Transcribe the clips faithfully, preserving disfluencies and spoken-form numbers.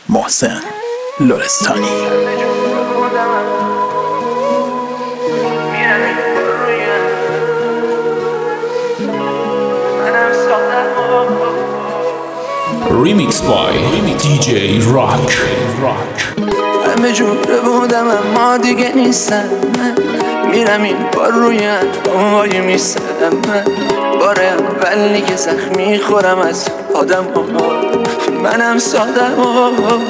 محسن لرستانی. Remix by دی جی Rock. همه جوره بودم اما دیگه نیستم. من میرم این بار روی وای میستم. من بار اولی که زخمی خورم از آدم ها. منم سادم ها.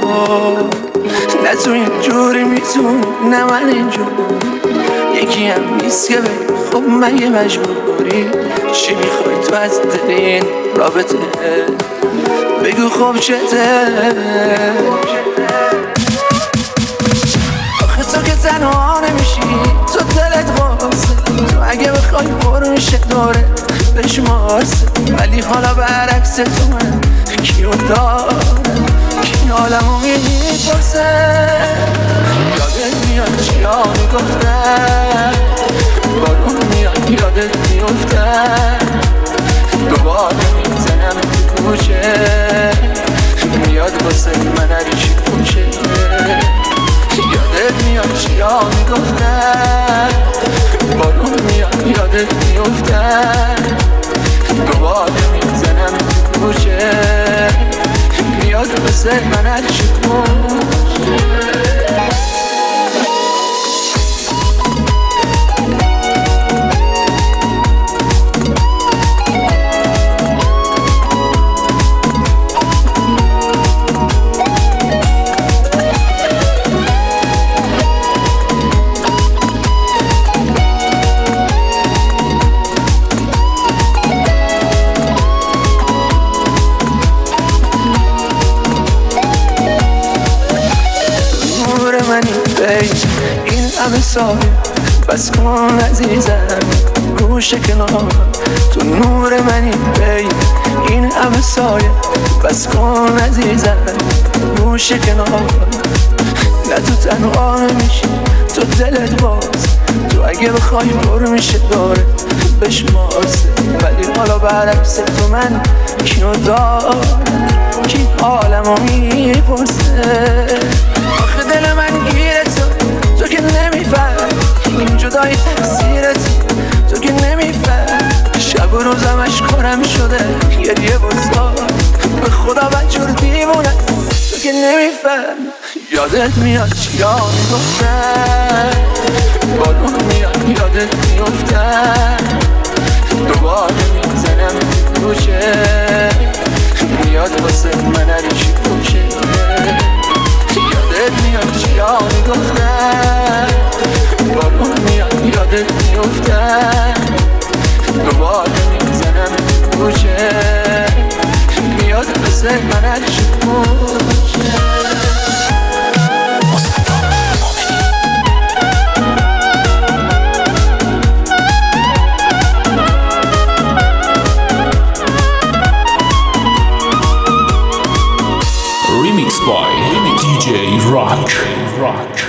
نه تو این جوری میتونی نه من اینجور. یکی هم نیست که بگی خب مگه مجبوری. چی میخوای تو از دل این رابطه؟ بگو خب چته. آخه تو که تنها نمیشی، تو دلت قاسه. تو اگه بخوای برو میشه دوره بشمارسه. ولی حالا برعکس تو من کیو دارم، کی حالمو میپرسه. یادت میاد چیا میگفتم، بارون میاد یادت میفتم. دوباره میزنم تو کوچه، میاد واسه من هر چی کوچه. یادت میاد چیا میگفتم، بارون میاد یادت میفتم. دوباره میزنم تو کوچه، میاد واسه من هر چی کوچه. این همه سایه بس کن عزیزم، گوشه کنار تو نور منی بی. این همه سایه بس کن عزیزم، گوشه کنار. نه تو تنها نمیشی، تو دلت باز. تو اگه بخوای برو میشه داره بشمارسه. ولی حالا برعکس تو من کیو دارم، کی حالمو میپرسه. آخه دل من گیره تو، تو که نمیفهم این جدایی تقصیرت. تو که نمیفهم شب و روزمش کنم شده گریه بزار. به خدا بجور دیوونه تو که نمیفهم. یادت میاد چیا میگفتم، بارون میاد یادت میفتم. دوباره میزنم تو کوچه، میاد واسه من هر چی کوچه. یادت میاد چیا میگفتم، بارون میاد یادت میفتم. دوباره میزنم تو کوچه، میاد واسه من هر چی کوچه. Remix by دی جی Rock.